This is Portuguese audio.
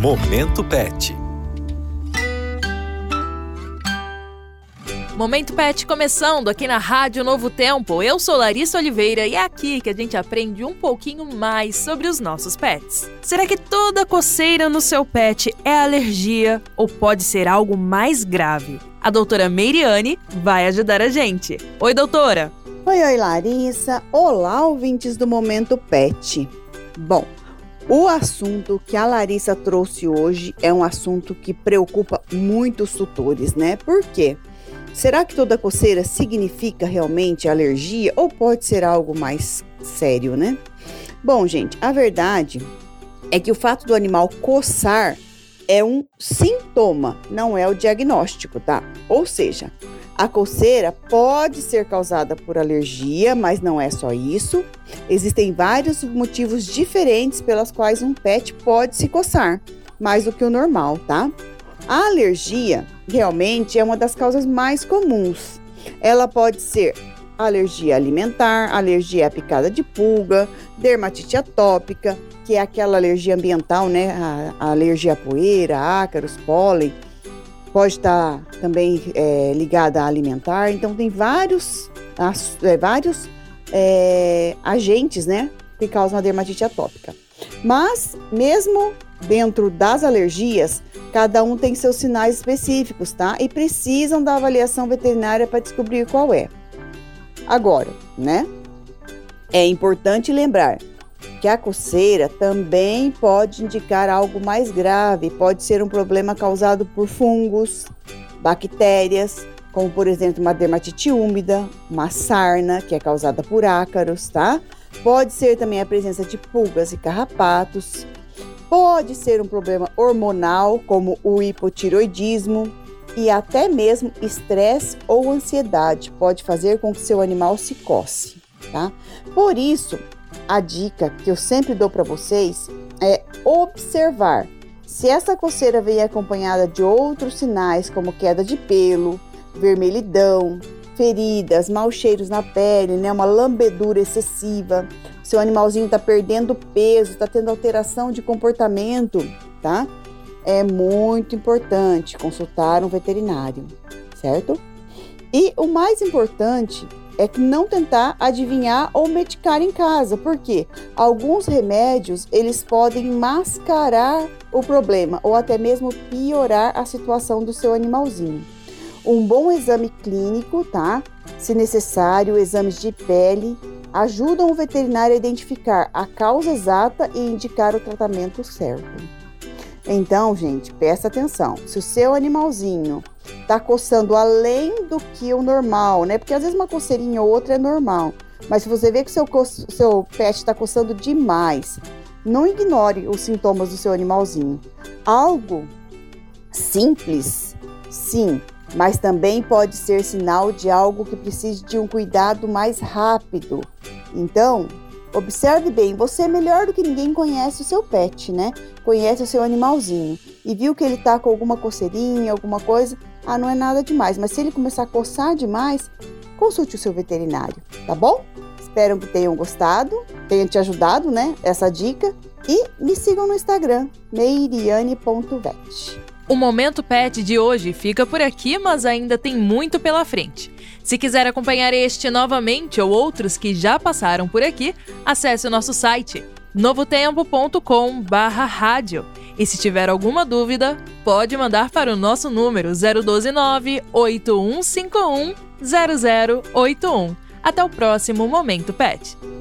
Momento Pet. Momento Pet começando aqui na Rádio Novo Tempo. Eu sou Larissa Oliveira e é aqui que a gente aprende um pouquinho mais sobre os nossos pets. Será que toda coceira no seu pet é alergia ou pode ser algo mais grave? A doutora Meiriane vai ajudar a gente. Oi, doutora! Oi, Larissa! Olá, ouvintes do Momento Pet. Bom, o assunto que a Larissa trouxe hoje é um assunto que preocupa muitos tutores, né? Por quê? Será que toda coceira significa realmente alergia ou pode ser algo mais sério, né? Bom, gente, a verdade é que o fato do animal coçar é um sintoma, não é o diagnóstico, tá? Ou seja, a coceira pode ser causada por alergia, mas não é só isso. Existem vários motivos diferentes pelos quais um pet pode se coçar, mais do que o normal, tá? A alergia realmente é uma das causas mais comuns. Ela pode ser alergia alimentar, alergia à picada de pulga, dermatite atópica, que é aquela alergia ambiental, né? A alergia à poeira, ácaros, pólen. Pode estar também ligada à alimentar. Então, tem vários agentes, né? Que causam a dermatite atópica. Mas, mesmo dentro das alergias, cada um tem seus sinais específicos, tá? E precisam da avaliação veterinária para descobrir qual é. Agora, né? É importante lembrar que a coceira também pode indicar algo mais grave. Pode ser um problema causado por fungos, bactérias, como por exemplo uma dermatite úmida, uma sarna, que é causada por ácaros, tá? Pode ser também a presença de pulgas e carrapatos. Pode ser um problema hormonal, como o hipotireoidismo, e até mesmo estresse ou ansiedade pode fazer com que seu animal se coce, tá? Por isso, a dica que eu sempre dou para vocês é observar se essa coceira vem acompanhada de outros sinais, como queda de pelo, vermelhidão, feridas, maus cheiros na pele, né? Uma lambedura excessiva, seu animalzinho está perdendo peso, está tendo alteração de comportamento, tá? É muito importante consultar um veterinário, certo? E o mais importante é que não tentar adivinhar ou medicar em casa, porque alguns remédios, eles podem mascarar o problema ou até mesmo piorar a situação do seu animalzinho. Um bom exame clínico, tá? Se necessário, exames de pele, ajudam o veterinário a identificar a causa exata e indicar o tratamento certo. Então, gente, presta atenção. Se o seu animalzinho tá coçando além do que o normal, né? Porque às vezes uma coceirinha ou outra é normal. Mas se você vê que o seu pet está coçando demais, não ignore os sintomas do seu animalzinho. Algo simples, sim, mas também pode ser sinal de algo que precise de um cuidado mais rápido. Então, observe bem, você melhor do que ninguém conhece o seu pet, né? Conhece o seu animalzinho e viu que ele tá com alguma coceirinha, alguma coisa, não é nada demais. Mas se ele começar a coçar demais, consulte o seu veterinário, tá bom? Espero que tenham gostado, tenha te ajudado, né? Essa dica. E me sigam no Instagram, meiriane.vet. O Momento Pet de hoje fica por aqui, mas ainda tem muito pela frente. Se quiser acompanhar este novamente ou outros que já passaram por aqui, acesse o nosso site novotempo.com/rádio. E se tiver alguma dúvida, pode mandar para o nosso número 012-98151-0081. Até o próximo Momento Pet.